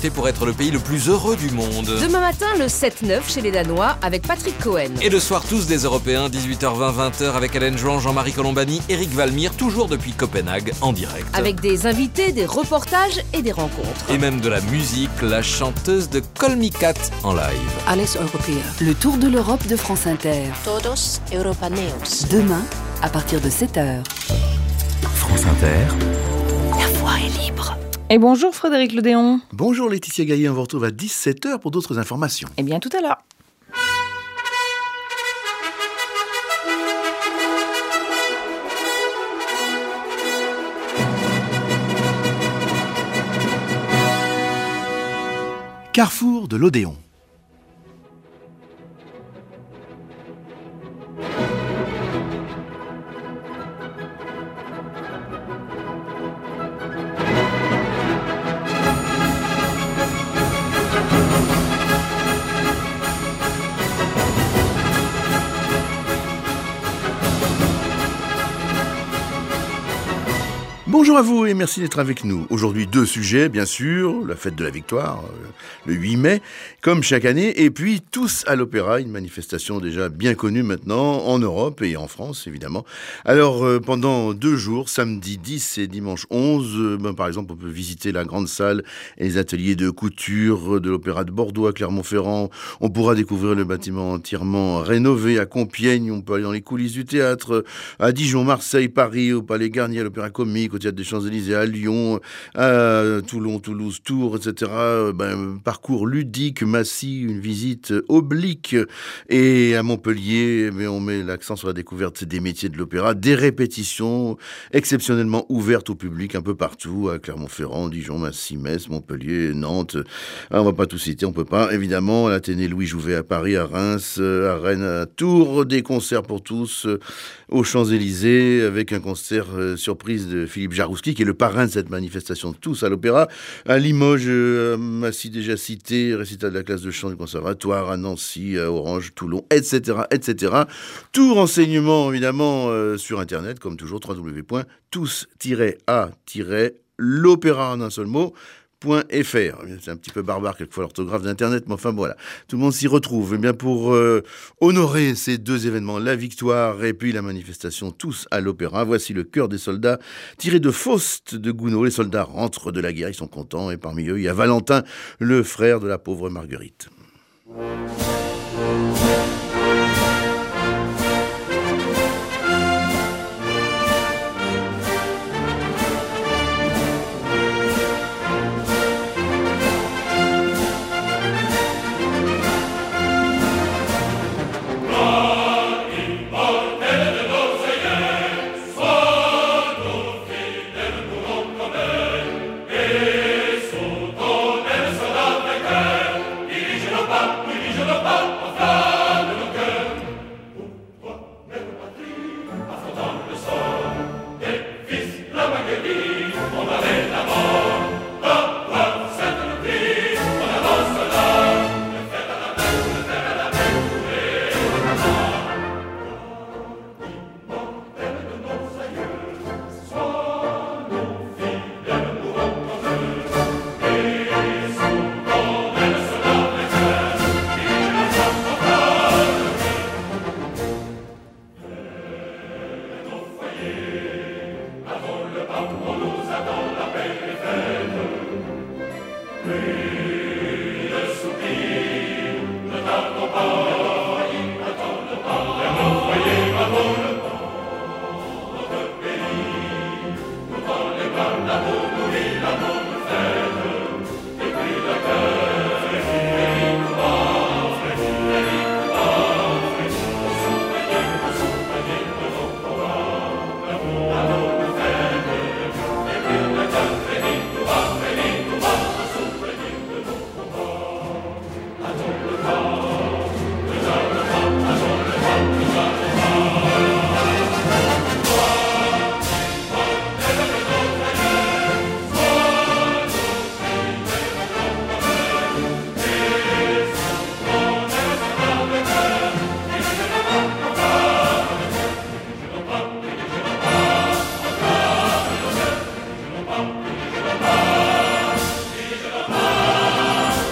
réputé pour être le pays le plus heureux du monde. Demain matin, le 7-9 chez les Danois avec Patrick Cohen. Et le soir, tous des Européens, 18h20, 20h avec Hélène Jouan, Jean-Marie Colombani, Éric Valmire, toujours depuis Copenhague, en direct. Avec des invités, des reportages et des rencontres. Et même de la musique, la chanteuse de Call Me Kat en live. Alles Europea, le tour de l'Europe de France Inter. Todos Europaneos. Demain, à partir de 7h. France Inter. La voix est libre. Et bonjour Frédéric Ledéon. Bonjour Laetitia Gaillet, on vous retrouve à 17h pour d'autres informations. Eh bien tout à l'heure. Carrefour de l'Odéon. Bonjour à vous et merci d'être avec nous. Aujourd'hui, 2 sujets, bien sûr, la fête de la victoire, le 8 mai, comme chaque année, et puis tous à l'Opéra, une manifestation déjà bien connue maintenant en Europe et en France, évidemment. Alors, pendant 2 jours, samedi 10 et dimanche 11, par exemple, on peut visiter la grande salle et les ateliers de couture de l'Opéra de Bordeaux à Clermont-Ferrand. On pourra découvrir le bâtiment entièrement rénové à Compiègne. On peut aller dans les coulisses du théâtre à Dijon, Marseille, Paris, au Palais Garnier, à l'Opéra Comique, au Théâtre des Champs-Élysées, à Lyon, à Toulon, Toulouse, Tours, etc. Parcours ludique, Massy, une visite oblique. Et à Montpellier, on met l'accent sur la découverte des métiers de l'opéra, des répétitions exceptionnellement ouvertes au public un peu partout, à Clermont-Ferrand, Dijon, Massy, Metz, Montpellier, Nantes. On va pas tout citer, on peut pas. Évidemment, l'Athénée Louis Jouvet à Paris, à Reims, à Rennes, à Tours, des concerts pour tous aux Champs-Élysées, avec un concert surprise de Philippe Jarouski, qui est le parrain de cette manifestation de tous à l'Opéra. À Limoges, Massy déjà cité, récital de la classe de chant du conservatoire, à Nancy, à Orange, Toulon, etc., etc. Tout renseignement, évidemment, sur Internet, comme toujours, www.tous-a-l'opéra en un seul mot, .fr. C'est un petit peu barbare quelquefois l'orthographe d'Internet, mais enfin voilà, tout le monde s'y retrouve. Et bien pour honorer ces 2 événements, la victoire et puis la manifestation tous à l'Opéra, voici le chœur des soldats tiré de Faust de Gounod. Les soldats rentrent de la guerre, ils sont contents, et parmi eux il y a Valentin, le frère de la pauvre Marguerite. Ne tardons pas.